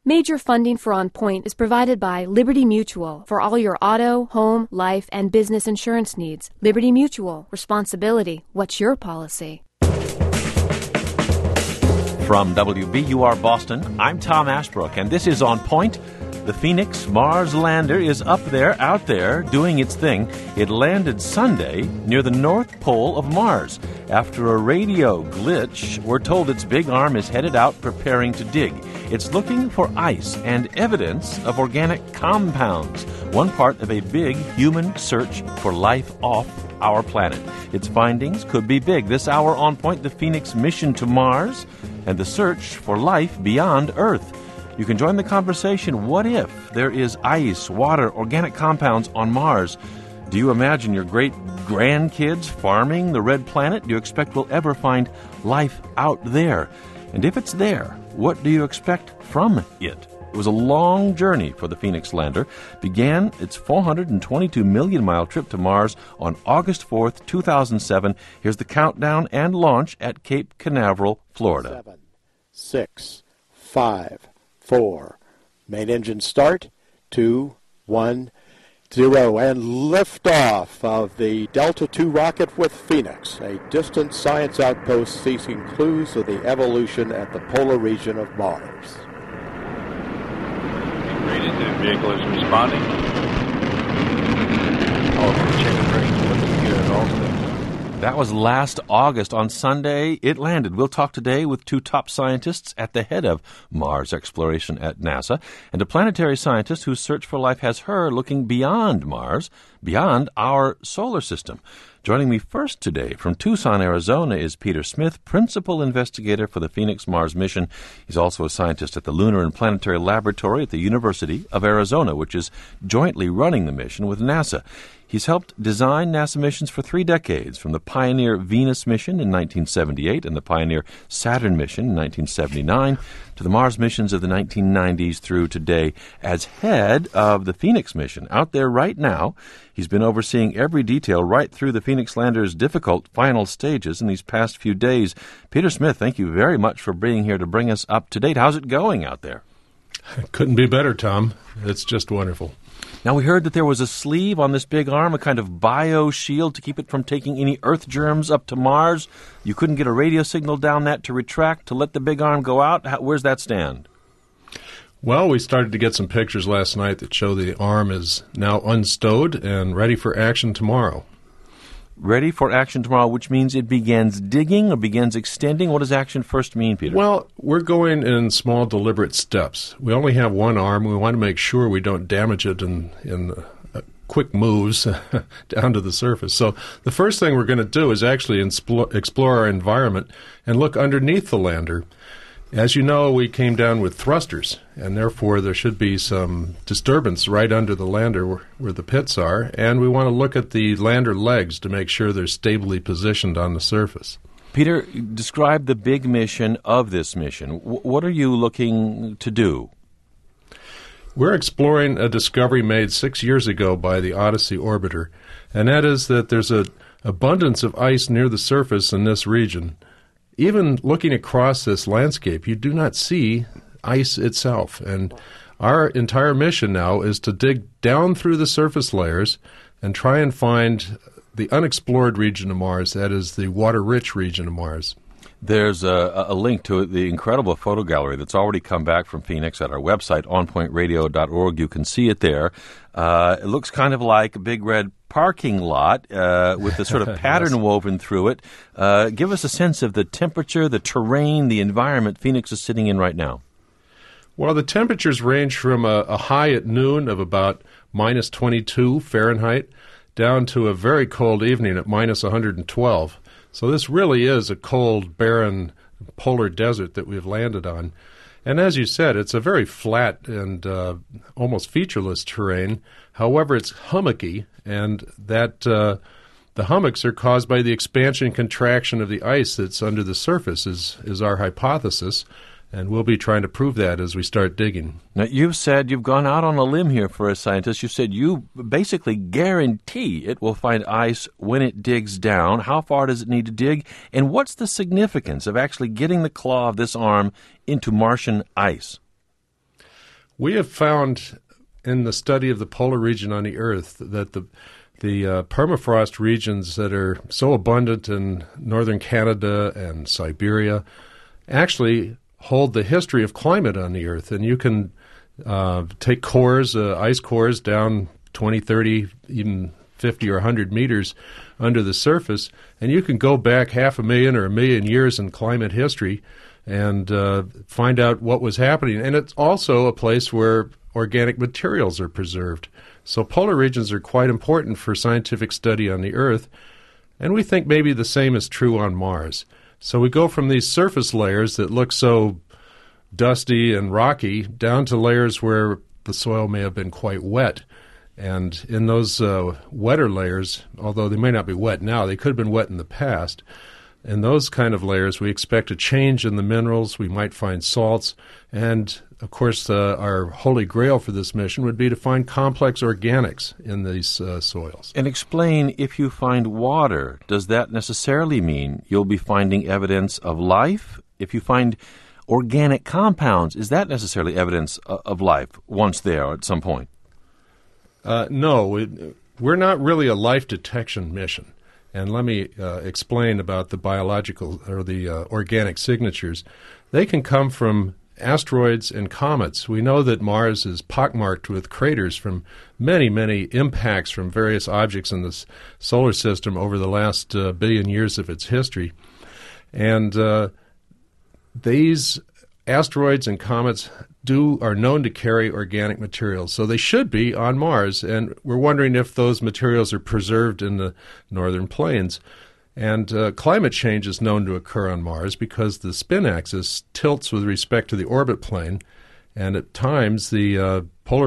Major funding for On Point is provided by Liberty Mutual for all your auto, home, life, and business insurance needs. Liberty Mutual. Responsibility. What's your policy? From WBUR Boston, I'm Tom Ashbrook, and this is On Point. The Phoenix Mars lander is up there, out there, doing its thing. It landed Sunday near the North Pole of Mars. After a radio glitch, we're told its big arm is headed out preparing to dig. It's looking for ice and evidence of organic compounds, one part of a big human search for life off our planet. Its findings could be big. This hour On Point, the Phoenix mission to Mars and the search for life beyond Earth. You can join the conversation. What if there is ice, water, organic compounds on Mars? Do you imagine your great-grandkids farming the red planet? Do you expect we'll ever find life out there? And if it's there, what do you expect from it? It was a long journey for the Phoenix lander. Began its 422 million-mile trip to Mars on August 4th, 2007. Here's the countdown and launch at Cape Canaveral, Florida. 7, 6, 5, 4. Main engine start. 2, 1, 0. And liftoff of the Delta II rocket with Phoenix, a distant science outpost seeking clues of the evolution at the polar region of Mars. Rated, the vehicle is responding. All of the chicken rings looking good also. That was last August. On Sunday, it landed. We'll talk today with two top scientists at the head of Mars exploration at NASA, and a planetary scientist whose search for life has her looking beyond Mars, beyond our solar system. Joining me first today from Tucson, Arizona, is Peter Smith, principal investigator for the Phoenix Mars mission. He's also a scientist at the Lunar and Planetary Laboratory at the University of Arizona, which is jointly running the mission with NASA. He's helped design NASA missions for 3 decades, from the Pioneer Venus mission in 1978 and the Pioneer Saturn mission in 1979 to the Mars missions of the 1990s through today. As head of the Phoenix mission, out there right now, he's been overseeing every detail right through the Phoenix lander's difficult final stages in these past few days. Peter Smith, thank you very much for being here to bring us up to date. How's it going out there? Couldn't be better, Tom. It's just wonderful. Now, we heard that there was a sleeve on this big arm, a kind of bio-shield to keep it from taking any Earth germs up to Mars. You couldn't get a radio signal down that to retract, to let the big arm go out. Where's that stand? Well, we started to get some pictures last night that show the arm is now unstowed and ready for action tomorrow. Ready for action tomorrow, which means it begins digging or begins extending. What does action first mean, Peter? Well, we're going in small, deliberate steps. We only have one arm. We want to make sure we don't damage it in quick moves down to the surface. So the first thing we're going to do is actually explore our environment and look underneath the lander. As you know, we came down with thrusters, and therefore there should be some disturbance right under the lander where the pits are, and we want to look at the lander legs to make sure they're stably positioned on the surface. Peter, describe the big mission of this mission. What are you looking to do? We're exploring a discovery made 6 years ago by the Odyssey orbiter, and that is that there's an abundance of ice near the surface in this region. Even looking across this landscape, you do not see ice itself. And our entire mission now is to dig down through the surface layers and try and find the unexplored region of Mars, that is the water-rich region of Mars. There's a link to the incredible photo gallery that's already come back from Phoenix at our website, onpointradio.org. You can see it there. It looks kind of like a big red parking lot with the sort of pattern yes. woven through it. Give us a sense of the temperature, the terrain, the environment Phoenix is sitting in right now. Well, the temperatures range from a high at noon of about minus 22 Fahrenheit down to a very cold evening at minus 112. So this really is a cold, barren polar desert that we've landed on. And as you said, it's a very flat and almost featureless terrain. However, it's hummocky, and that the hummocks are caused by the expansion and contraction of the ice that's under the surface is our hypothesis. And we'll be trying to prove that as we start digging. Now, you've said you've gone out on a limb here for a scientist. You said you basically guarantee it will find ice when it digs down. How far does it need to dig? And what's the significance of actually getting the claw of this arm into Martian ice? We have found in the study of the polar region on the Earth that the permafrost regions that are so abundant in northern Canada and Siberia actually hold the history of climate on the Earth. And you can take cores, ice cores down 20, 30, even 50 or 100 meters under the surface, and you can go back 500,000 or 1,000,000 years in climate history and find out what was happening. And it's also a place where organic materials are preserved. So polar regions are quite important for scientific study on the Earth, and we think maybe the same is true on Mars. So we go from these surface layers that look so dusty and rocky down to layers where the soil may have been quite wet. And in those wetter layers, although they may not be wet now, they could have been wet in the past. In those kind of layers, we expect a change in the minerals. We might find salts. And, of course, our holy grail for this mission would be to find complex organics in these soils. And explain, if you find water, does that necessarily mean you'll be finding evidence of life? If you find organic compounds, is that necessarily evidence of life once there at some point? No, we're not really a life detection mission. And let me explain about the biological or the organic signatures. They can come from asteroids and comets. We know that Mars is pockmarked with craters from many, many impacts from various objects in the solar system over the last billion years of its history. And these asteroids and comets are known to carry organic materials, so they should be on Mars, and we're wondering if those materials are preserved in the northern plains. And climate change is known to occur on Mars because the spin axis tilts with respect to the orbit plane, and at times the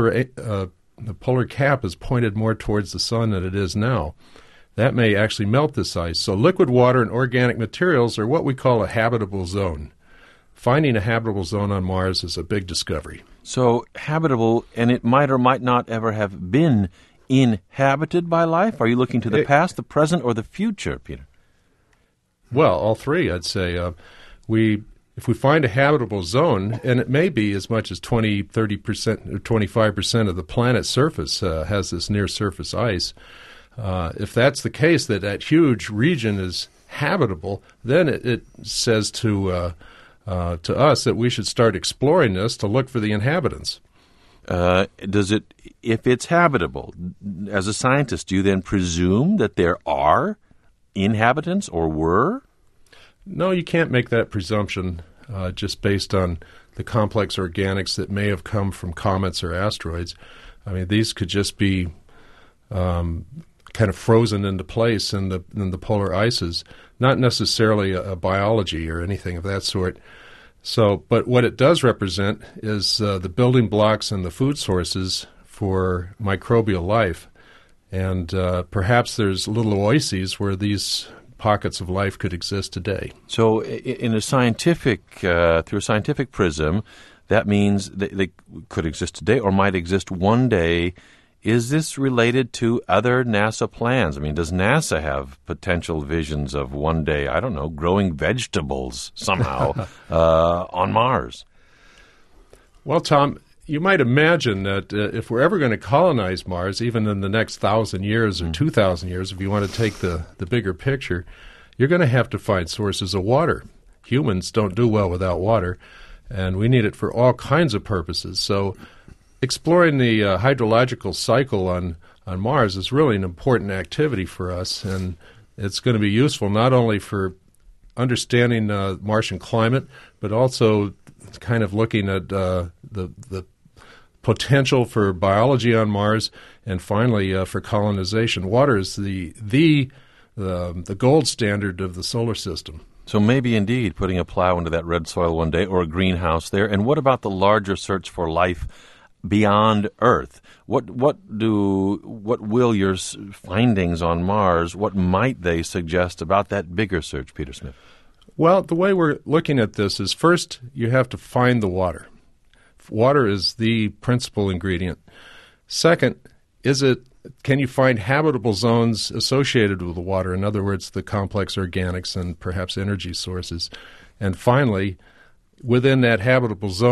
polar cap is pointed more towards the sun than it is now. That may actually melt this ice. So liquid water and organic materials are what we call a habitable zone. Finding a habitable zone on Mars is a big discovery. So habitable, and it might or might not ever have been inhabited by life? Are you looking to the past, the present, or the future, Peter? Well, all three, I'd say. If we find a habitable zone, and it may be as much as 20, 30%, or 25% of the planet's surface has this near-surface ice, if that's the case, that huge region is habitable, then it says to us that we should start exploring this to look for the inhabitants. If it's habitable, as a scientist, do you then presume that there are inhabitants or were? No, you can't make that presumption just based on the complex organics that may have come from comets or asteroids. I mean, these could just be kind of frozen into place in the polar ices, not necessarily a biology or anything of that sort. So, but what it does represent is the building blocks and the food sources for microbial life. And perhaps there's little oases where these pockets of life could exist today. So in a scientific, through a scientific prism, that means they could exist today or might exist one day. Is this related to other NASA plans? I mean, does NASA have potential visions of one day, I don't know, growing vegetables somehow on Mars? Well, Tom, you might imagine that if we're ever going to colonize Mars, even in the next 1,000 years or 2,000 years, if you want to take the bigger picture, you're going to have to find sources of water. Humans don't do well without water, and we need it for all kinds of purposes. So exploring the hydrological cycle on Mars is really an important activity for us, and it's going to be useful not only for understanding Martian climate, but also kind of looking at the potential for biology on Mars, and finally for colonization. Water is the gold standard of the solar system. So maybe indeed putting a plow into that red soil one day, or a greenhouse there. And what about the larger search for life beyond Earth? What will your findings on Mars, what might they suggest about that bigger search, Peter Smith? Well, the way we're looking at this is, first, you have to find the water. Water is the principal ingredient. Second, can you find habitable zones associated with the water? In other words, the complex organics and perhaps energy sources. And finally, within that habitable zone,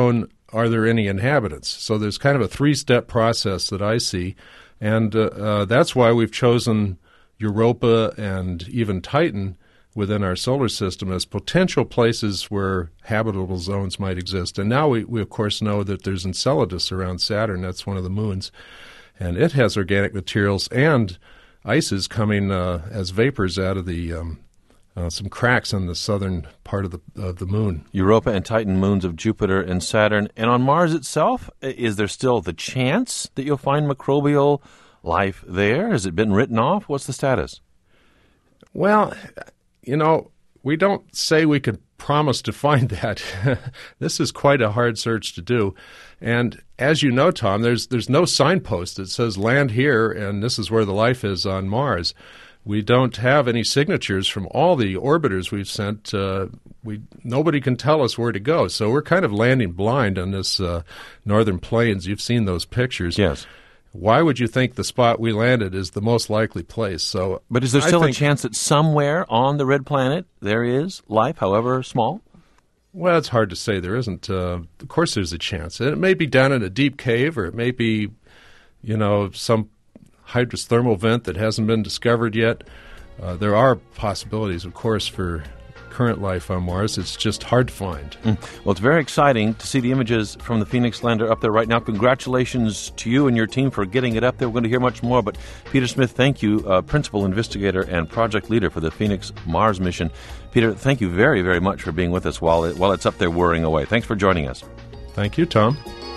are there any inhabitants? So there's kind of a three-step process that I see, and that's why we've chosen Europa and even Titan within our solar system as potential places where habitable zones might exist. And now we of course know that there's Enceladus around Saturn. That's one of the moons. And it has organic materials and ices coming as vapors out of the some cracks in the southern part of the moon. Europa and Titan, moons of Jupiter and Saturn. And on Mars itself, is there still the chance that you'll find microbial life there? Has it been written off? What's the status? Well, we don't say we could promise to find that. This is quite a hard search to do. And as you know, Tom, there's no signpost that says land here and this is where the life is on Mars. We don't have any signatures from all the orbiters we've sent. Nobody can tell us where to go. So we're kind of landing blind on this northern plains. You've seen those pictures. Yes. Why would you think the spot we landed is the most likely place? But is there still a chance that somewhere on the red planet there is life, however small? Well, it's hard to say. There isn't. Of course there's a chance. And it may be down in a deep cave, or it may be, some hydrothermal vent that hasn't been discovered yet. There are possibilities, of course, for current life on Mars. It's just hard to find. Well, it's very exciting to see the images from the Phoenix lander up there right now. Congratulations to you and your team for getting it up there. We're going to hear much more, but Peter Smith, thank you, Principal Investigator and Project Leader for the Phoenix Mars mission. Peter, thank you very, very much for being with us while it's up there whirring away. Thanks for joining us. Thank you, Tom.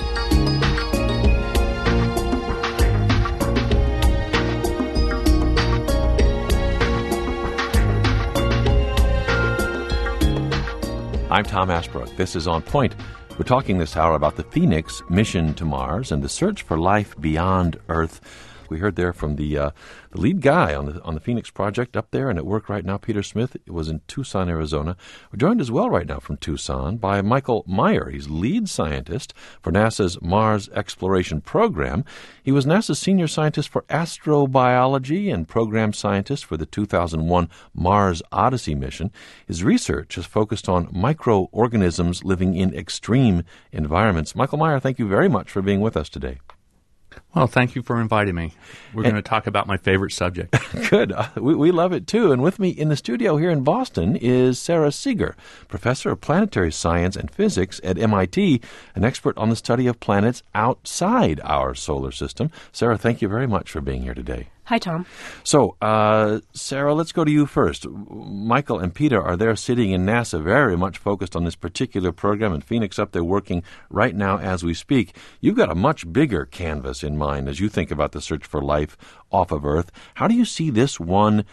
I'm Tom Ashbrook. This is On Point. We're talking this hour about the Phoenix mission to Mars and the search for life beyond Earth. We heard there from the lead guy on the Phoenix project up there and at work right now, Peter Smith. It was in Tucson, Arizona. We're joined as well right now from Tucson by Michael Meyer. He's lead scientist for NASA's Mars Exploration Program. He was NASA's senior scientist for astrobiology and program scientist for the 2001 Mars Odyssey mission. His research is focused on microorganisms living in extreme environments. Michael Meyer, thank you very much for being with us today. Well, thank you for inviting me. We're going to talk about my favorite subject. Good. We love it, too. And with me in the studio here in Boston is Sarah Seeger, professor of planetary science and physics at MIT, an expert on the study of planets outside our solar system. Sarah, thank you very much for being here today. Hi, Tom. So, Sarah, let's go to you first. Michael and Peter are there sitting in NASA, very much focused on this particular program, and Phoenix up there working right now as we speak. You've got a much bigger canvas in mind as you think about the search for life off of Earth. How do you see this one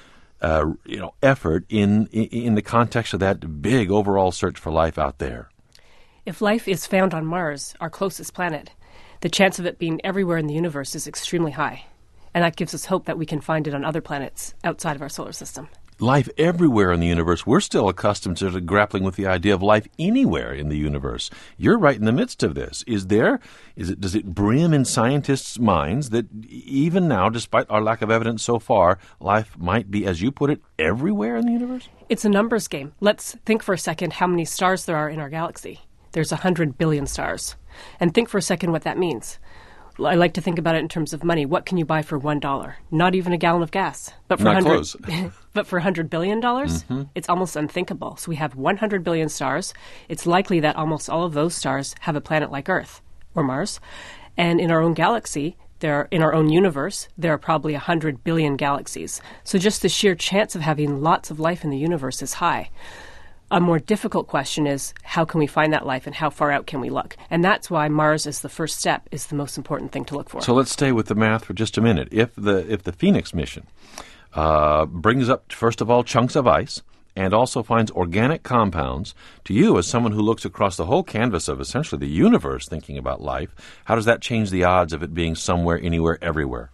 effort in the context of that big overall search for life out there? If life is found on Mars, our closest planet, the chance of it being everywhere in the universe is extremely high. And that gives us hope that we can find it on other planets outside of our solar system. Life everywhere in the universe. We're still accustomed to grappling with the idea of life anywhere in the universe. You're right in the midst of this. Does it brim in scientists' minds that even now, despite our lack of evidence so far, life might be, as you put it, everywhere in the universe? It's a numbers game. Let's think for a second how many stars there are in our galaxy. There's 100 billion stars. And think for a second what that means. I like to think about it in terms of money. What can you buy for $1? Not even a gallon of gas. But for Not close. But for $100 billion, It's almost unthinkable. So we have 100 billion stars. It's likely that almost all of those stars have a planet like Earth or Mars. And in our own galaxy, in our own universe, there are probably 100 billion galaxies. So just the sheer chance of having lots of life in the universe is high. A more difficult question is, how can we find that life and how far out can we look? And that's why Mars as the first step is the most important thing to look for. So let's stay with the math for just a minute. If the Phoenix mission brings up, first of all, chunks of ice and also finds organic compounds, to you as someone who looks across the whole canvas of essentially the universe thinking about life, how does that change the odds of it being somewhere, anywhere, everywhere?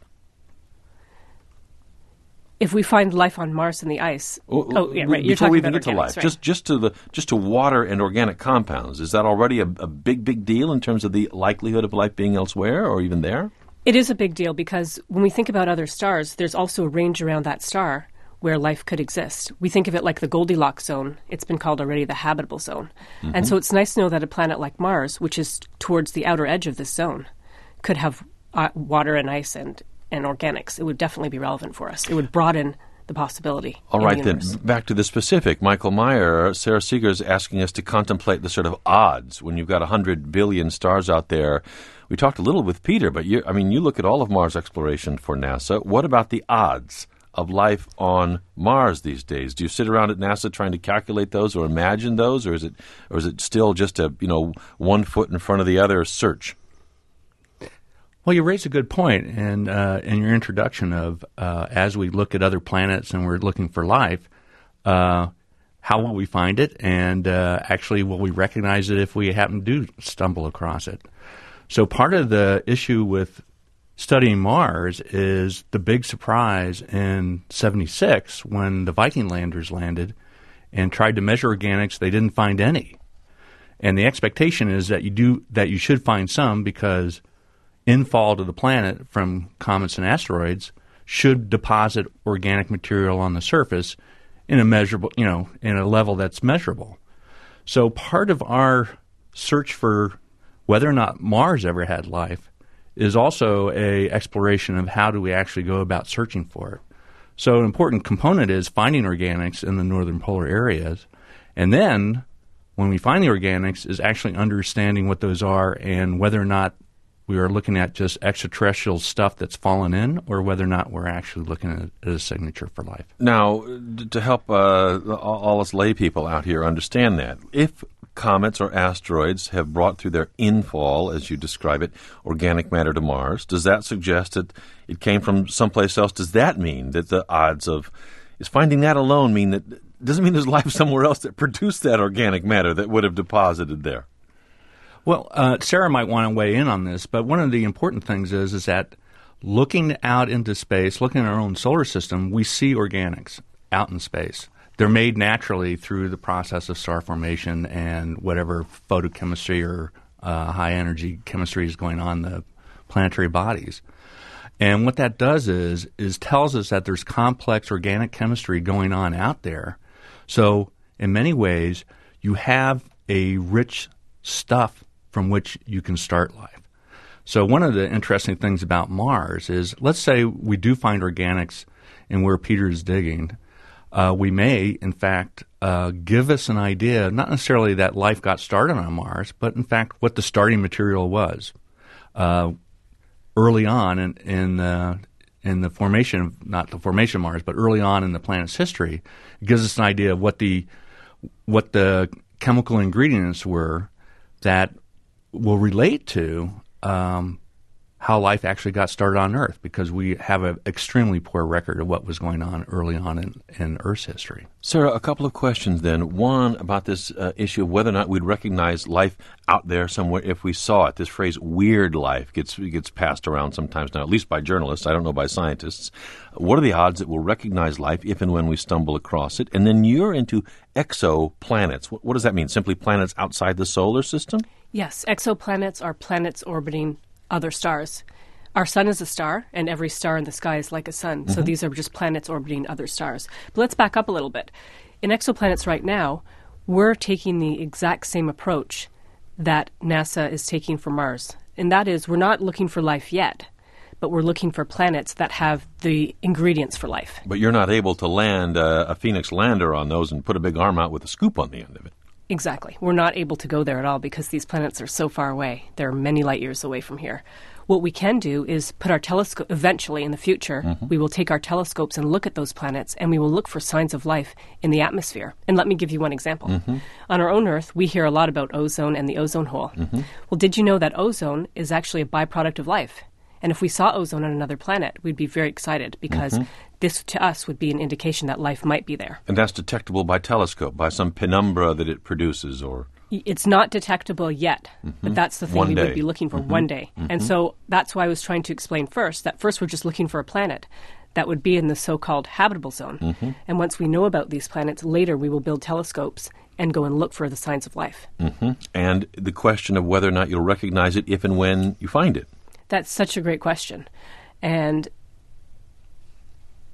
If we find life on Mars in the ice, You're before talking we about even get to life, right? just to water and organic compounds, is that already a big deal in terms of the likelihood of life being elsewhere or even there? It is a big deal because when we think about other stars, there's also a range around that star where life could exist. We think of it like the Goldilocks zone. It's been called already the habitable zone. And so it's nice to know that a planet like Mars, which is towards the outer edge of this zone, could have water and ice and organics. It would definitely be relevant for us. It would broaden the possibility. All right, then, back to the specific. Michael Meyer, Sarah Seeger is asking us to contemplate the sort of odds when you've got 100 billion stars out there. We talked a little with Peter, but you look at all of Mars exploration for NASA. What about the odds of life on Mars these days? Do you sit around at NASA trying to calculate those or imagine those, or is it still just a 1 foot in front of the other search? Well, you raise a good point in your introduction of as we look at other planets and we're looking for life, how will we find it, and actually will we recognize it if we happen to stumble across it? So part of the issue with studying Mars is the big surprise in '76 when the Viking landers landed and tried to measure organics. They didn't find any, and the expectation is that you should find some because infall to the planet from comets and asteroids should deposit organic material on the surface in a measurable, in a level that's measurable. So part of our search for whether or not Mars ever had life is also a exploration of how do we actually go about searching for it. So an important component is finding organics in the northern polar areas, and then when we find the organics is actually understanding what those are and whether or not we are looking at just extraterrestrial stuff that's fallen in, or whether or not we're actually looking at a signature for life. Now, to help all us lay people out here understand that, if comets or asteroids have brought through their infall, as you describe it, organic matter to Mars, does that suggest that it came from someplace else? Does that mean that the odds of is finding that alone mean that doesn't mean there's life somewhere else that produced that organic matter that would have deposited there? Well, Sarah might want to weigh in on this, but one of the important things is that looking out into space, looking at our own solar system, we see organics out in space. They're made naturally through the process of star formation and whatever photochemistry or high-energy chemistry is going on in the planetary bodies. And what that does is tells us that there's complex organic chemistry going on out there. So in many ways, you have a rich stuff from which you can start life. So one of the interesting things about Mars is, let's say we do find organics in where Peter is digging. We may, in fact, give us an idea, not necessarily that life got started on Mars, but in fact what the starting material was early on in the formation of, not the formation of Mars, but early on in the planet's history. It gives us an idea of what the chemical ingredients were that will relate to how life actually got started on Earth, because we have an extremely poor record of what was going on early on in Earth's history. Sarah, a couple of questions then. One, about this issue of whether or not we'd recognize life out there somewhere if we saw it. This phrase, weird life, gets passed around sometimes now, at least by journalists, I don't know by scientists. What are the odds that we'll recognize life if and when we stumble across it? And then you're into exoplanets. What does that mean? Simply planets outside the solar system? Yes, exoplanets are planets orbiting other stars. Our sun is a star, and every star in the sky is like a sun. Mm-hmm. So these are just planets orbiting other stars. But let's back up a little bit. In exoplanets right now, we're taking the exact same approach that NASA is taking for Mars. And that is, we're not looking for life yet, but we're looking for planets that have the ingredients for life. But you're not able to land a Phoenix lander on those and put a big arm out with a scoop on the end of it. Exactly. We're not able to go there at all because these planets are so far away. They're many light years away from here. What we can do is put our telescope, eventually in the future, we will take our telescopes and look at those planets, and we will look for signs of life in the atmosphere. And let me give you one example. On our own Earth, we hear a lot about ozone and the ozone hole. Well, did you know that ozone is actually a byproduct of life? And if we saw ozone on another planet, we'd be very excited because this, to us, would be an indication that life might be there. And that's detectable by telescope, by some penumbra that it produces, or... It's not detectable yet, but that's the thing we would be looking for one day. And so that's why I was trying to explain first, that first we're just looking for a planet that would be in the so-called habitable zone. And once we know about these planets, later we will build telescopes and go and look for the signs of life. And the question of whether or not you'll recognize it if and when you find it. That's such a great question. And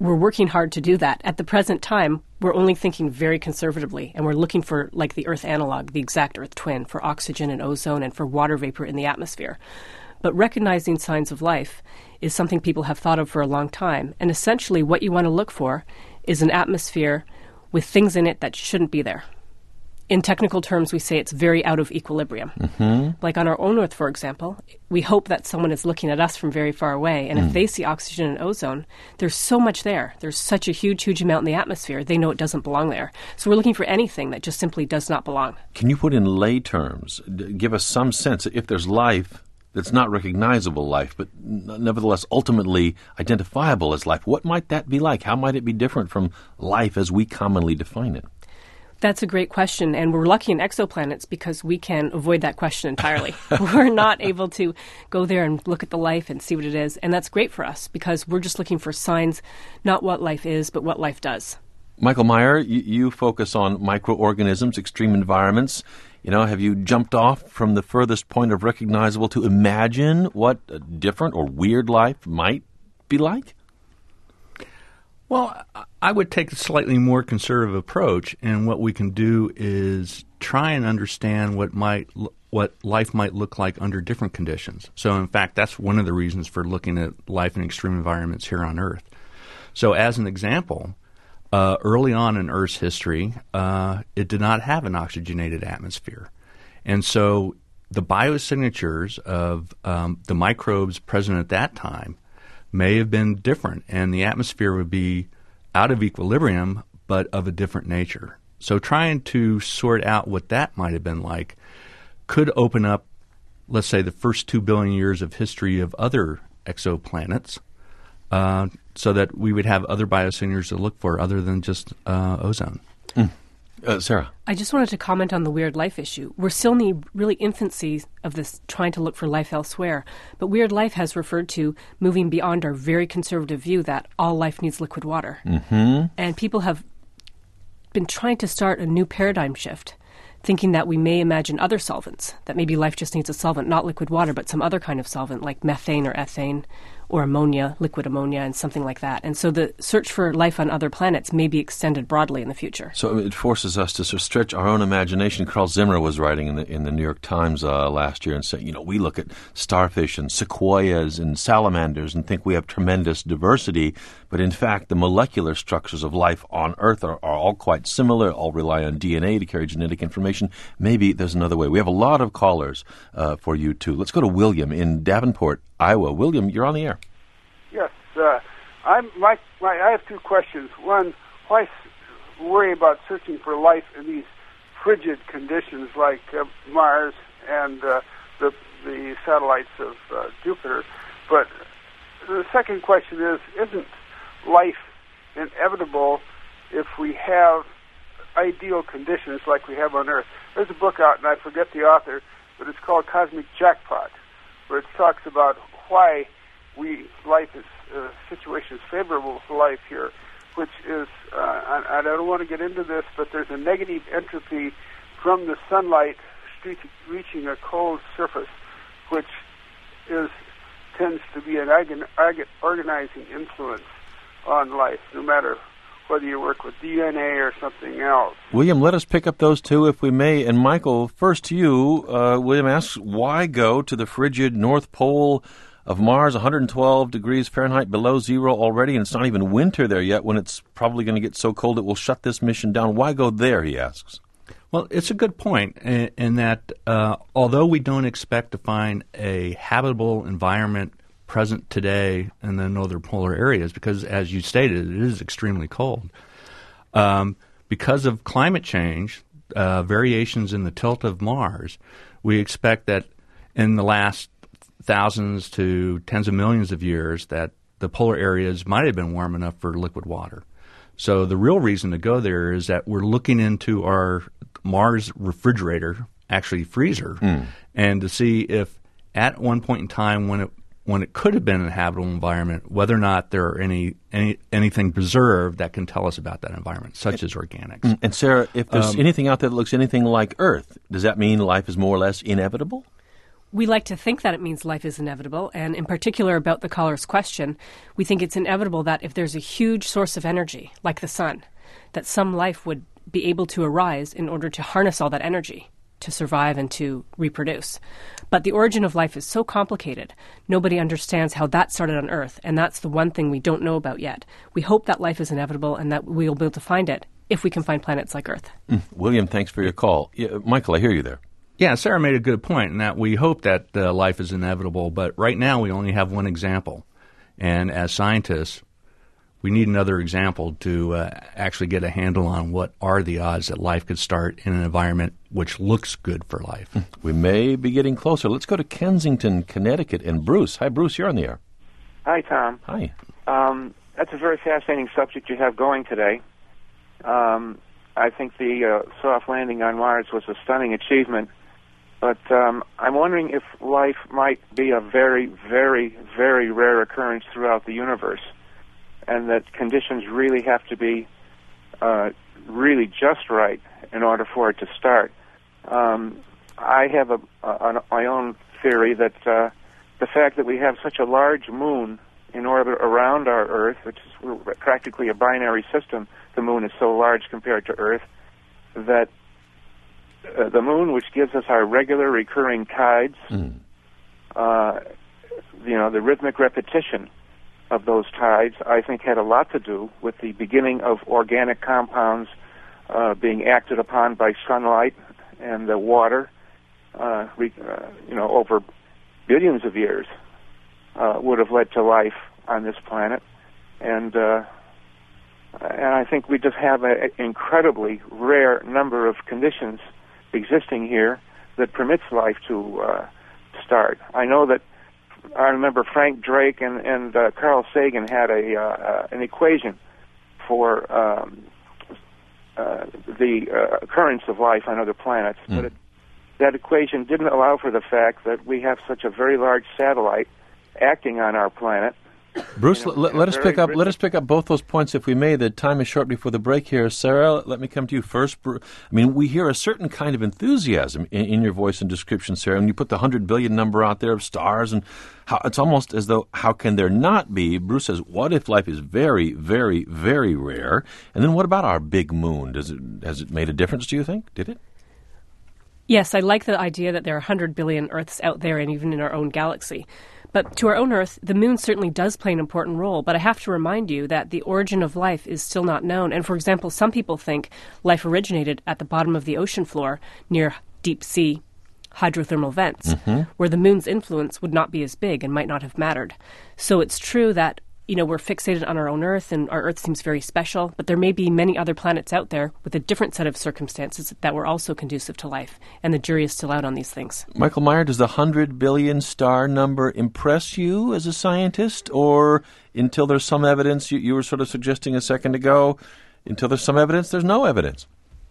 we're working hard to do that. At the present time, we're only thinking very conservatively, and we're looking for like the Earth analog, the exact Earth twin, for oxygen and ozone and for water vapor in the atmosphere. But recognizing signs of life is something people have thought of for a long time. And essentially what you want to look for is an atmosphere with things in it that shouldn't be there. In technical terms, we say it's very out of equilibrium. Like on our own Earth, for example, we hope that someone is looking at us from very far away, and if they see oxygen and ozone, there's so much there. There's such a huge, huge amount in the atmosphere, they know it doesn't belong there. So we're looking for anything that just simply does not belong. Can you put in lay terms, give us some sense, if there's life that's not recognizable life, but nevertheless ultimately identifiable as life, what might that be like? How might it be different from life as we commonly define it? That's a great question, and we're lucky in exoplanets because we can avoid that question entirely. We're not able to go there and look at the life and see what it is, and that's great for us because we're just looking for signs, not what life is, but what life does. Michael Meyer, you focus on microorganisms, extreme environments. Have you jumped off from the furthest point of recognizable to imagine what a different or weird life might be like? Well, I would take a slightly more conservative approach, and what we can do is try and understand what life might look like under different conditions. So, in fact, that's one of the reasons for looking at life in extreme environments here on Earth. So, as an example, early on in Earth's history, it did not have an oxygenated atmosphere. And so the biosignatures of the microbes present at that time may have been different, and the atmosphere would be out of equilibrium, but of a different nature. So trying to sort out what that might have been like could open up, let's say, the first 2 billion years of history of other exoplanets, so that we would have other biosignatures to look for other than just ozone. Sarah? I just wanted to comment on the weird life issue. We're still in the really infancy of this trying to look for life elsewhere, but weird life has referred to moving beyond our very conservative view that all life needs liquid water. And people have been trying to start a new paradigm shift, thinking that we may imagine other solvents, that maybe life just needs a solvent, not liquid water, but some other kind of solvent like methane or ethane or ammonia, liquid ammonia, and something like that. And so the search for life on other planets may be extended broadly in the future. So it forces us to sort of stretch our own imagination. Carl Zimmer was writing in the New York Times last year and saying, we look at starfish and sequoias and salamanders and think we have tremendous diversity, but in fact the molecular structures of life on Earth are all quite similar, all rely on DNA to carry genetic information. Maybe there's another way. We have a lot of callers for you, too. Let's go to William in Davenport, Iowa. William, you're on the air. Yes. I have two questions. One, why worry about searching for life in these frigid conditions like Mars and the satellites of Jupiter? But the second question is, isn't life inevitable if we have ideal conditions like we have on Earth? There's a book out, and I forget the author, but it's called Cosmic Jackpot, where it talks about why situation is favorable for life here, which is, I don't want to get into this, but there's a negative entropy from the sunlight reaching a cold surface, which tends to be an organizing influence on life, no matter whether you work with DNA or something else. William, let us pick up those two if we may. And Michael, first to you. William asks, why go to the frigid North Pole of Mars, 112 degrees Fahrenheit below zero already, and it's not even winter there yet when it's probably going to get so cold it will shut this mission down. Why go there, he asks? Well, it's a good point in that although we don't expect to find a habitable environment present today in the northern polar areas, because as you stated, it is extremely cold. Because of climate change, variations in the tilt of Mars, we expect that in the last thousands to tens of millions of years that the polar areas might have been warm enough for liquid water. So the real reason to go there is that we're looking into our Mars refrigerator, actually freezer, and to see if at one point in time when it could have been an habitable environment, whether or not there are anything preserved that can tell us about that environment, such as organics. And Sarah, if there's anything out there that looks anything like Earth, does that mean life is more or less inevitable? We like to think that it means life is inevitable, and in particular about the caller's question, we think it's inevitable that if there's a huge source of energy, like the sun, that some life would be able to arise in order to harness all that energy to survive and to reproduce. But the origin of life is so complicated, nobody understands how that started on Earth, and that's the one thing we don't know about yet. We hope that life is inevitable and that we'll be able to find it if we can find planets like Earth. William, thanks for your call. Michael, I hear you there. Yeah, Sarah made a good point in that we hope that life is inevitable, but right now we only have one example. And as scientists, we need another example to actually get a handle on what are the odds that life could start in an environment which looks good for life. We may be getting closer. Let's go to Kensington, Connecticut, and Bruce. Hi, Bruce, you're on the air. Hi, Tom. Hi. That's a very fascinating subject you have going today. I think the soft landing on Mars was a stunning achievement, but I'm wondering if life might be a very, very, very rare occurrence throughout the universe, and that conditions really have to be really just right in order for it to start. I have my own theory that the fact that we have such a large moon in orbit around our Earth, which is practically a binary system, the moon is so large compared to Earth, that the moon, which gives us our regular recurring tides, the rhythmic repetition of those tides, I think had a lot to do with the beginning of organic compounds being acted upon by sunlight and the water, over billions of years, would have led to life on this planet. And I think we just have an incredibly rare number of conditions existing here that permits life to start. I know that I remember Frank Drake and Carl Sagan had an equation for the occurrence of life on other planets, but that equation didn't allow for the fact that we have such a very large satellite acting on our planet. Bruce, let us pick up both those points, if we may. The time is short before the break here. Sarah, let me come to you first. I mean, we hear a certain kind of enthusiasm in your voice and description, Sarah, and you put the 100 billion number out there of stars, and it's almost as though, how can there not be? Bruce says, what if life is very, very, very rare? And then what about our big moon? Has it made a difference, do you think? Did it? Yes, I like the idea that there are 100 billion Earths out there and even in our own galaxy. But to our own Earth, the moon certainly does play an important role. But I have to remind you that the origin of life is still not known. And for example, some people think life originated at the bottom of the ocean floor near deep sea hydrothermal vents, where the moon's influence would not be as big and might not have mattered. So it's true that we're fixated on our own Earth, and our Earth seems very special, but there may be many other planets out there with a different set of circumstances that were also conducive to life, and the jury is still out on these things. Michael Meyer, does the 100 billion star number impress you as a scientist, or until there's some evidence, you were sort of suggesting a second ago, until there's some evidence, there's no evidence?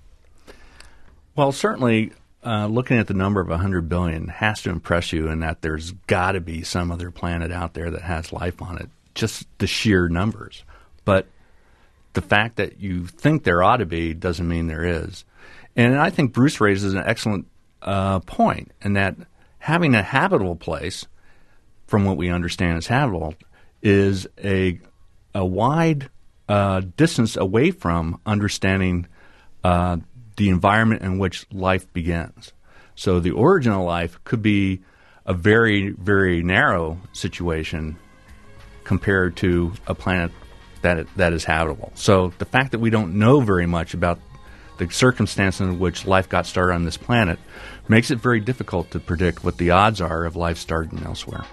Well, certainly looking at the number of 100 billion has to impress you in that there's got to be some other planet out there that has life on it. Just the sheer numbers. But the fact that you think there ought to be doesn't mean there is. And I think Bruce raises an excellent point in that having a habitable place, from what we understand as habitable, is a wide distance away from understanding the environment in which life begins. So the origin of life could be a very, very narrow situation compared to a planet that is habitable. So the fact that we don't know very much about the circumstances in which life got started on this planet makes it very difficult to predict what the odds are of life starting elsewhere.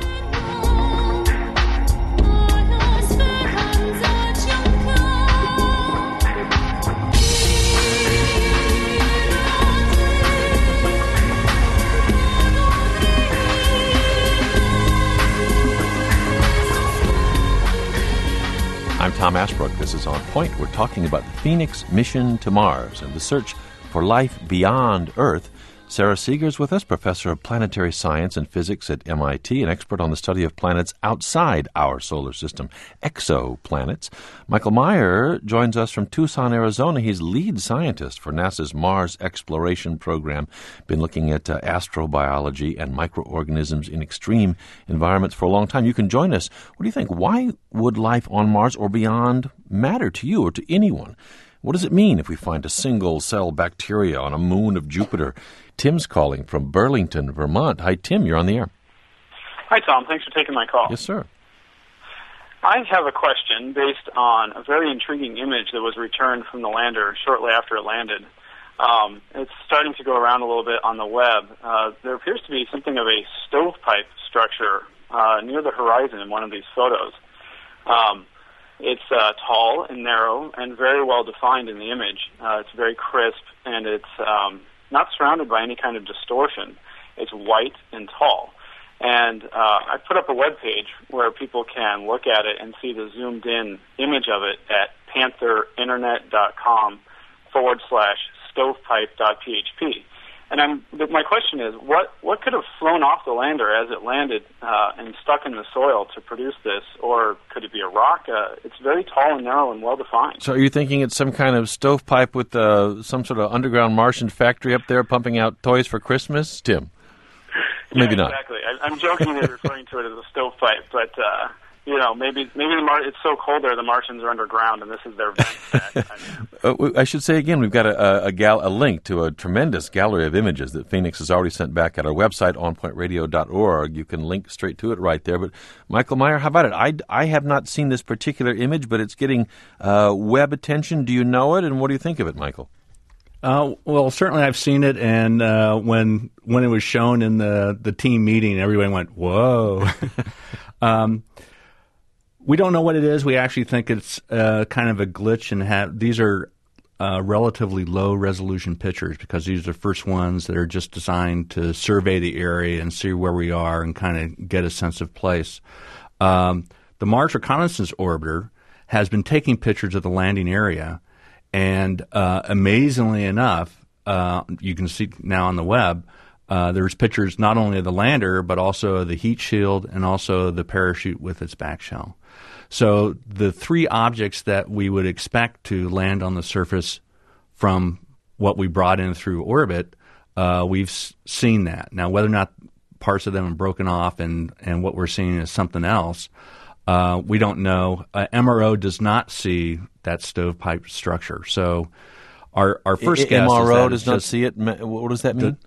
I'm Tom Ashbrook. This is On Point. We're talking about the Phoenix mission to Mars and the search for life beyond Earth. Sarah Seeger's with us, professor of planetary science and physics at MIT, an expert on the study of planets outside our solar system, exoplanets. Michael Meyer joins us from Tucson, Arizona. He's lead scientist for NASA's Mars Exploration Program, been looking at astrobiology and microorganisms in extreme environments for a long time. You can join us. What do you think? Why would life on Mars or beyond matter to you or to anyone? What does it mean if we find a single-cell bacteria on a moon of Jupiter? Tim's calling from Burlington, Vermont. Hi, Tim. You're on the air. Hi, Tom. Thanks for taking my call. Yes, sir. I have a question based on a very intriguing image that was returned from the lander shortly after it landed. It's starting to go around a little bit on the web. There appears to be something of a stovepipe structure near the horizon in one of these photos. It's tall and narrow and very well defined in the image. It's very crisp, and it's not surrounded by any kind of distortion. It's white and tall. And I put up a web page where people can look at it and see the zoomed-in image of it at pantherinternet.com/stovepipe.php. And my question is, what could have flown off the lander as it landed and stuck in the soil to produce this? Or could it be a rock? It's very tall and narrow and well-defined. So are you thinking it's some kind of stovepipe with some sort of underground Martian factory up there pumping out toys for Christmas, Tim? Maybe not. Exactly. I'm jokingly referring to it as a stovepipe, but... maybe it's so cold there the Martians are underground and this is their vent stack. I should say again, we've got a link to a tremendous gallery of images that Phoenix has already sent back at our website, onpointradio.org. You can link straight to it right there. But Michael Meyer, how about it? I have not seen this particular image, but it's getting web attention. Do you know it, and what do you think of it, Michael? Well, certainly I've seen it, and when it was shown in the team meeting, everybody went, whoa. We don't know what it is. We actually think it's kind of a glitch, and these are relatively low-resolution pictures because these are the first ones that are just designed to survey the area and see where we are and kind of get a sense of place. The Mars Reconnaissance Orbiter has been taking pictures of the landing area, and amazingly enough, you can see now on the web, there's pictures not only of the lander but also of the heat shield and also the parachute with its back shell. So the three objects that we would expect to land on the surface from what we brought in through orbit, we've seen that. Now, whether or not parts of them are broken off and what we're seeing is something else, we don't know. MRO does not see that stovepipe structure. So our first guess MRO is that does not see it. What does that mean?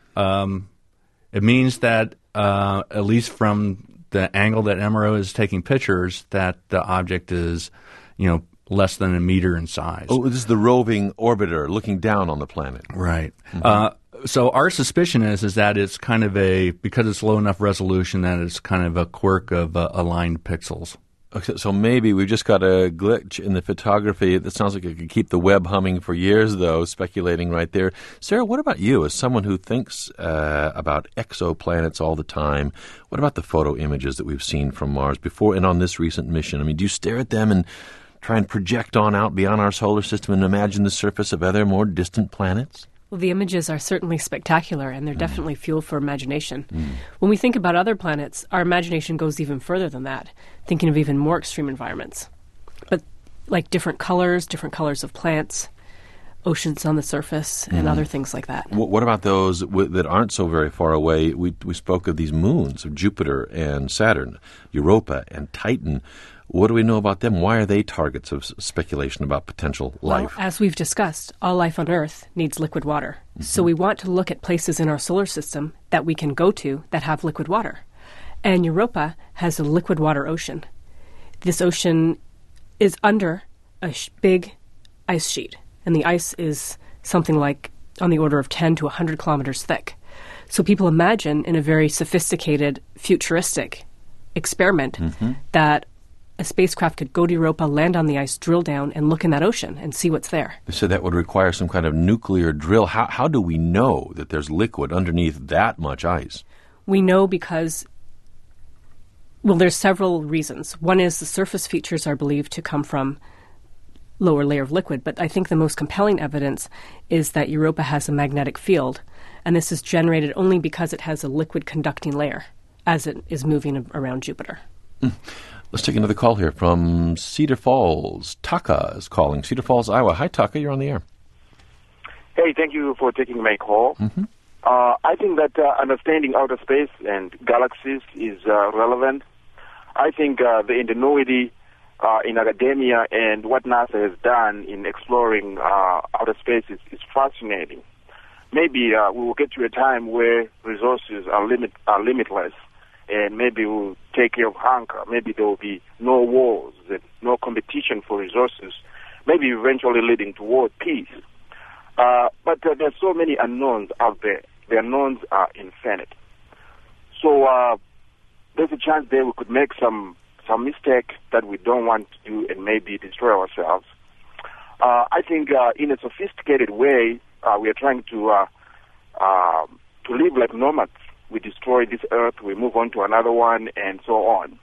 It means that at least from the angle that MRO is taking pictures, that the object is, less than a meter in size. Oh, this is the roving orbiter looking down on the planet. Right. Mm-hmm. So our suspicion is that it's kind of because it's low enough resolution that it's kind of a quirk of aligned pixels. Okay, so maybe we've just got a glitch in the photography. That sounds like it could keep the web humming for years, though, speculating right there. Sarah, what about you as someone who thinks about exoplanets all the time? What about the photo images that we've seen from Mars before and on this recent mission? I mean, do you stare at them and try and project on out beyond our solar system and imagine the surface of other more distant planets? Well, the images are certainly spectacular, and they're definitely fuel for imagination. When we think about other planets, our imagination goes even further than that, thinking of even more extreme environments. But like different colors of plants, oceans on the surface, and other things like that. What about those that aren't so very far away? We spoke of these moons of Jupiter and Saturn, Europa and Titan. What do we know about them? Why are they targets of speculation about potential life? Well, as we've discussed, all life on Earth needs liquid water. Mm-hmm. So we want to look at places in our solar system that we can go to that have liquid water. And Europa has a liquid water ocean. This ocean is under a big ice sheet, and the ice is something like on the order of 10 to 100 kilometers thick. So people imagine in a very sophisticated, futuristic experiment that a spacecraft could go to Europa, land on the ice, drill down, and look in that ocean and see what's there. So that would require some kind of nuclear drill. How do we know that there's liquid underneath that much ice? We know because, well, there's several reasons. One is the surface features are believed to come from lower layer of liquid. But I think the most compelling evidence is that Europa has a magnetic field, and this is generated only because it has a liquid conducting layer as it is moving around Jupiter. Let's take another call here from Cedar Falls. Taka is calling. Cedar Falls, Iowa. Hi, Taka. You're on the air. Hey, thank you for taking my call. Mm-hmm. I think that understanding outer space and galaxies is relevant. I think the ingenuity in academia and what NASA has done in exploring outer space is fascinating. Maybe we will get to a time where resources are limitless, and maybe we'll take care of hunger. Maybe there will be no wars and no competition for resources, maybe eventually leading toward peace. But there's so many unknowns out there. The unknowns are infinite. So there's a chance there we could make some mistake that we don't want to do and maybe destroy ourselves. I think in a sophisticated way, we are trying to live like nomads. We destroy this earth, we move on to another one, and so on.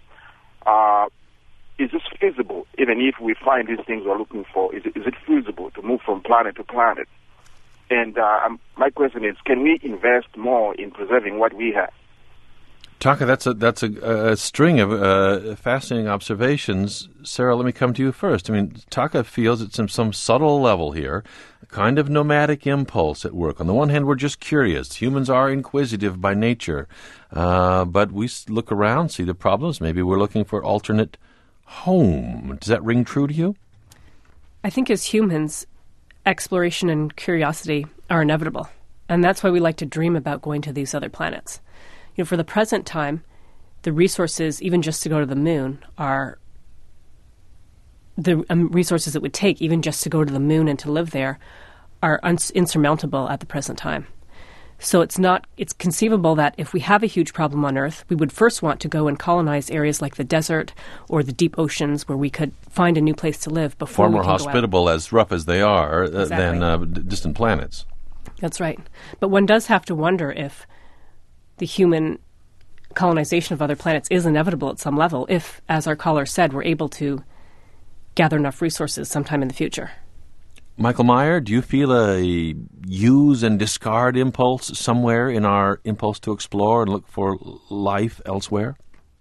Is this feasible, even if we find these things we're looking for? Is it feasible to move from planet to planet? And my question is, can we invest more in preserving what we have? Taka, that's a string of fascinating observations. Sarah, let me come to you first. I mean, Taka feels it's in some subtle level here, a kind of nomadic impulse at work. On the one hand, we're just curious. Humans are inquisitive by nature. But we look around, see the problems. Maybe we're looking for alternate home. Does that ring true to you? I think as humans, exploration and curiosity are inevitable. And that's why we like to dream about going to these other planets. You know, for the present time, the resources, even just to go to the moon, are the resources it would take, even just to go to the moon and to live there, are insurmountable at the present time. So it's conceivable that if we have a huge problem on Earth, we would first want to go and colonize areas like the desert or the deep oceans where we could find a new place to live before far more we can hospitable, go out. as rough as they are, Exactly. than distant planets. That's right. But one does have to wonder if the human colonization of other planets is inevitable at some level if, as our caller said, we're able to gather enough resources sometime in the future. Michael Meyer, do you feel a use and discard impulse somewhere in our impulse to explore and look for life elsewhere?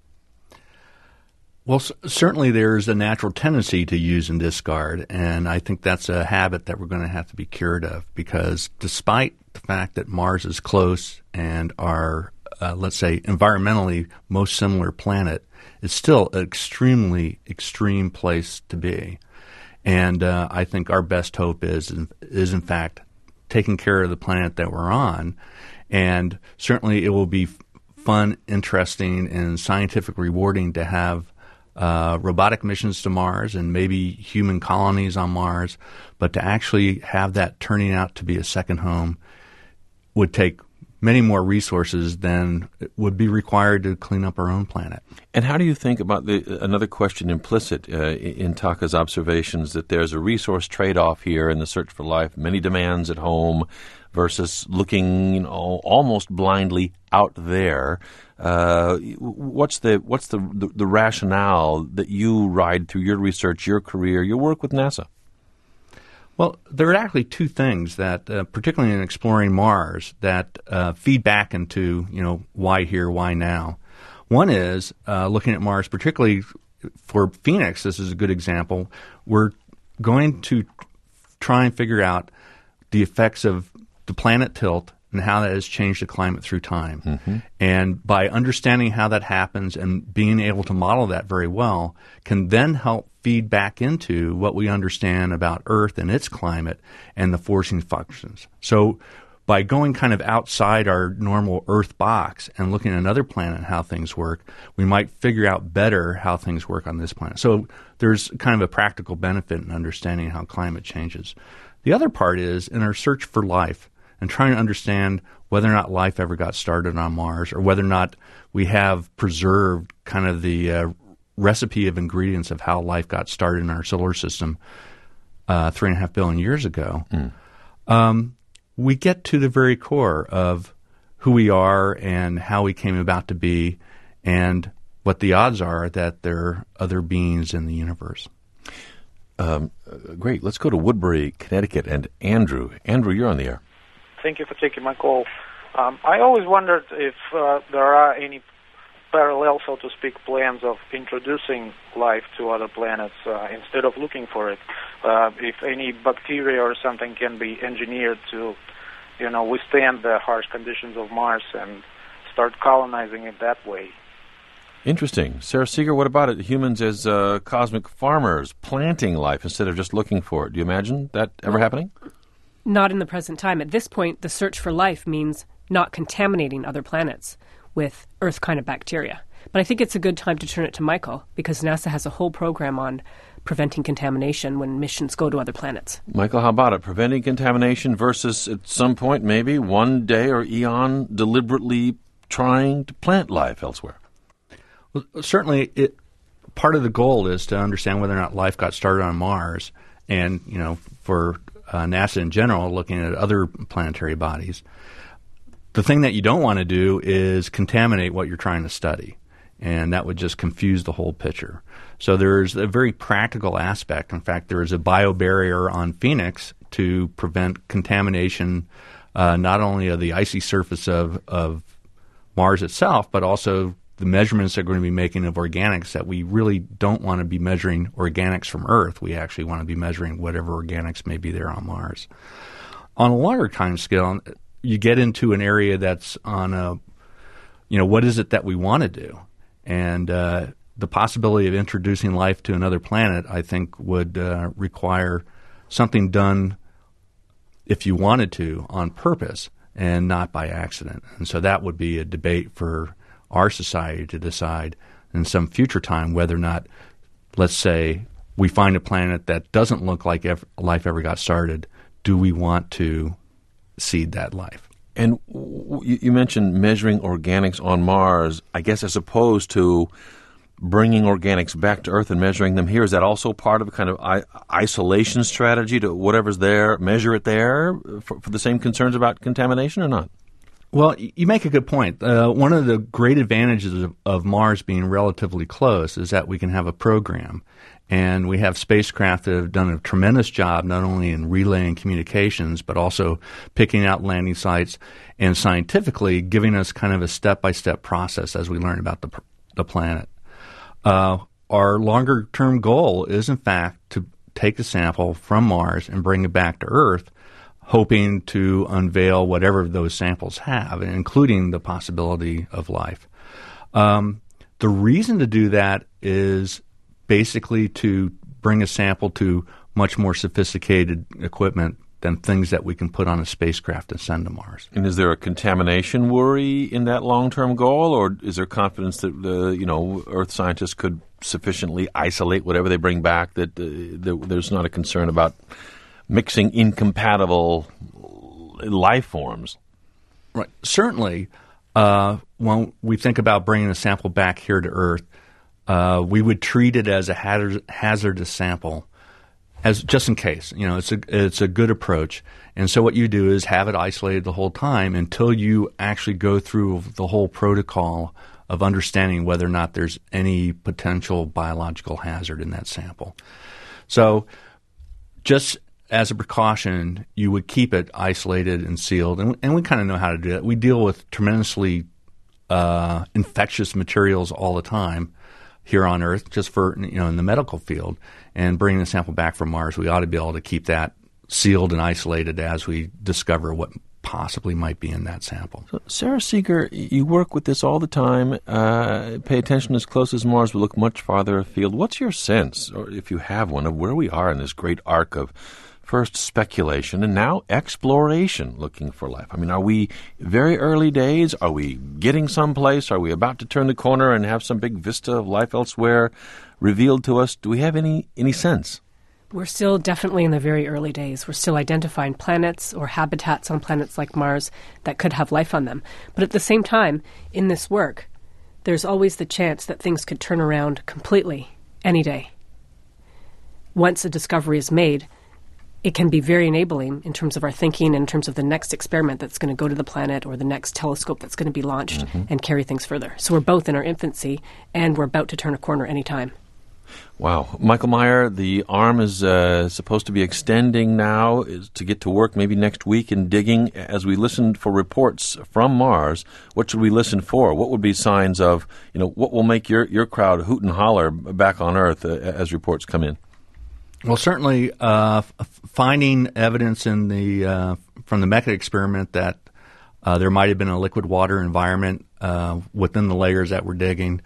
Well, certainly there's a natural tendency to use and discard, and I think that's a habit that we're going to have to be cured of, because despite the fact that Mars is close and our, let's say, environmentally most similar planet, it's still an extremely extreme place to be. And I think our best hope is in fact taking care of the planet that we're on. And certainly it will be fun, interesting, and scientific rewarding to have robotic missions to Mars and maybe human colonies on Mars. But to actually have that turning out to be a second home would take many more resources than would be required to clean up our own planet. And how do you think about another question implicit in Taka's observations, that there's a resource trade-off here in the search for life, many demands at home versus looking almost blindly out there? What's the rationale that you ride through your research, your career, your work with NASA? Well, there are actually two things that, particularly in exploring Mars, that feed back into, why here, why now. One is looking at Mars, particularly for Phoenix. This is a good example. We're going to try and figure out the effects of the planet tilt and how that has changed the climate through time. Mm-hmm. And by understanding how that happens and being able to model that very well can then help feed back into what we understand about Earth and its climate and the forcing functions. So by going kind of outside our normal Earth box and looking at another planet and how things work, we might figure out better how things work on this planet. So there's kind of a practical benefit in understanding how climate changes. The other part is in our search for life and trying to understand whether or not life ever got started on Mars, or whether or not we have preserved kind of the recipe of ingredients of how life got started in our solar system 3.5 billion years ago. We get to the very core of who we are and how we came about to be and what the odds are that there are other beings in the universe. Great. Let's go to Woodbury, Connecticut, and Andrew. Andrew, you're on the air. Thank you for taking my call. I always wondered if there are any parallel, so to speak, plans of introducing life to other planets instead of looking for it. If any bacteria or something can be engineered to, withstand the harsh conditions of Mars and start colonizing it that way. Interesting. Sarah Seeger, what about it? Humans as cosmic farmers planting life instead of just looking for it. Do you imagine that ever happening? Not in the present time. At this point, the search for life means not contaminating other planets with Earth kind of bacteria. But I think it's a good time to turn it to Michael, because NASA has a whole program on preventing contamination when missions go to other planets. Michael, how about it? Preventing contamination versus at some point, maybe one day or eon, deliberately trying to plant life elsewhere. Well, certainly, part of the goal is to understand whether or not life got started on Mars, and for NASA in general, looking at other planetary bodies. The thing that you don't want to do is contaminate what you're trying to study, and that would just confuse the whole picture. So there's a very practical aspect. In fact, there is a biobarrier on Phoenix to prevent contamination, not only of the icy surface of Mars itself, but also the measurements they're going to be making of organics, that we really don't want to be measuring organics from Earth. We actually want to be measuring whatever organics may be there on Mars. On a longer time scale, you get into an area that's on a, what is it that we want to do? And the possibility of introducing life to another planet, I think, would require something done, if you wanted to, on purpose and not by accident. And so that would be a debate for our society to decide in some future time whether or not, let's say, we find a planet that doesn't look like life ever got started. Do we want to seed that life? And you mentioned measuring organics on Mars, I guess, as opposed to bringing organics back to Earth and measuring them here. Is that also part of a kind of isolation strategy to whatever's there, measure it there for the same concerns about contamination or not? Well, you make a good point. One of the great advantages of Mars being relatively close is that we can have a program. And we have spacecraft that have done a tremendous job not only in relaying communications, but also picking out landing sites and scientifically giving us kind of a step-by-step process as we learn about the planet. Our longer-term goal is, in fact, to take a sample from Mars and bring it back to Earth, hoping to unveil whatever those samples have, including the possibility of life. The reason to do that is basically to bring a sample to much more sophisticated equipment than things that we can put on a spacecraft and send to Mars. And is there a contamination worry in that long-term goal, or is there confidence that Earth scientists could sufficiently isolate whatever they bring back, that there's not a concern about mixing incompatible life forms? Right. Certainly, when we think about bringing a sample back here to Earth, we would treat it as a hazardous sample, as just in case. It's a good approach. And so what you do is have it isolated the whole time until you actually go through the whole protocol of understanding whether or not there's any potential biological hazard in that sample. So just as a precaution, you would keep it isolated and sealed. And we kind of know how to do that. We deal with tremendously infectious materials all the time here on Earth, just for in the medical field, and bringing the sample back from Mars, we ought to be able to keep that sealed and isolated as we discover what possibly might be in that sample. So, Sarah Seeger, you work with this all the time. Pay attention as close as Mars. We look much farther afield. What's your sense, or if you have one, of where we are in this great arc of first speculation and now exploration, looking for life? I mean, are we very early days? Are we getting someplace? Are we about to turn the corner and have some big vista of life elsewhere revealed to us? Do we have any sense? We're still definitely in the very early days. We're still identifying planets or habitats on planets like Mars that could have life on them. But at the same time, in this work, there's always the chance that things could turn around completely any day. Once a discovery is made, it can be very enabling in terms of our thinking, in terms of the next experiment that's going to go to the planet or the next telescope that's going to be launched and carry things further. So we're both in our infancy, and we're about to turn a corner any time. Wow. Michael Meyer, the arm is supposed to be extending now to get to work maybe next week in digging. As we listen for reports from Mars, what should we listen for? What would be signs of, what will make your crowd hoot and holler back on Earth as reports come in? Well, certainly finding evidence from the Mecha experiment that there might have been a liquid water environment within the layers that we're digging.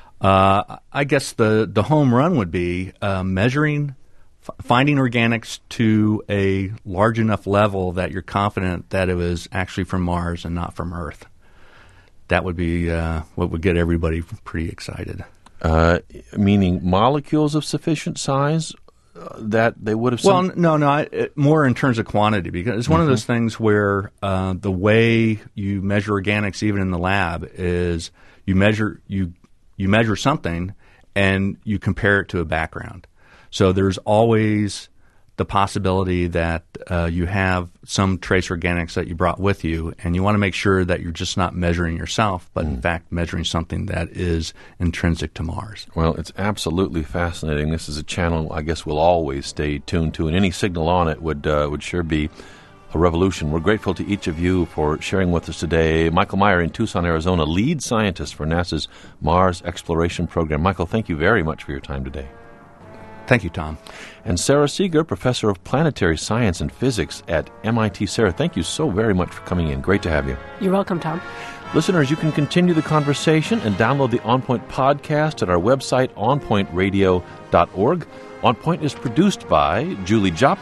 I guess the home run would be finding organics to a large enough level that you're confident that it was actually from Mars and not from Earth. That would be what would get everybody pretty excited. Meaning molecules of sufficient size that they would have... Well, no, more in terms of quantity, because it's one of those things where the way you measure organics, even in the lab, is you measure something and you compare it to a background. So there's always the possibility that you have some trace organics that you brought with you, and you want to make sure that you're just not measuring yourself, but in fact measuring something that is intrinsic to Mars. Well, it's absolutely fascinating. This is a channel I guess we'll always stay tuned to, and any signal on it would sure be a revolution. We're grateful to each of you for sharing with us today. Michael Meyer in Tucson, Arizona, lead scientist for NASA's Mars Exploration Program. Michael, thank you very much for your time today. Thank you, Tom. And Sarah Seeger, professor of planetary science and physics at MIT. Sarah, thank you so very much for coming in. Great to have you. You're welcome, Tom. Listeners, you can continue the conversation and download the On Point podcast at our website, onpointradio.org. On Point is produced by Julie Jupp,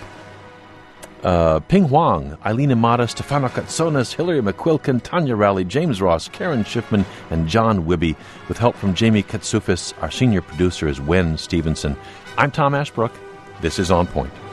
Ping Huang, Eileen Imada, Stefano Katsonas, Hilary McQuilkin, Tanya Rowley, James Ross, Karen Schiffman, and John Wibby, with help from Jamie Katsufis. Our senior producer is Wen Stevenson. I'm Tom Ashbrook. This is On Point.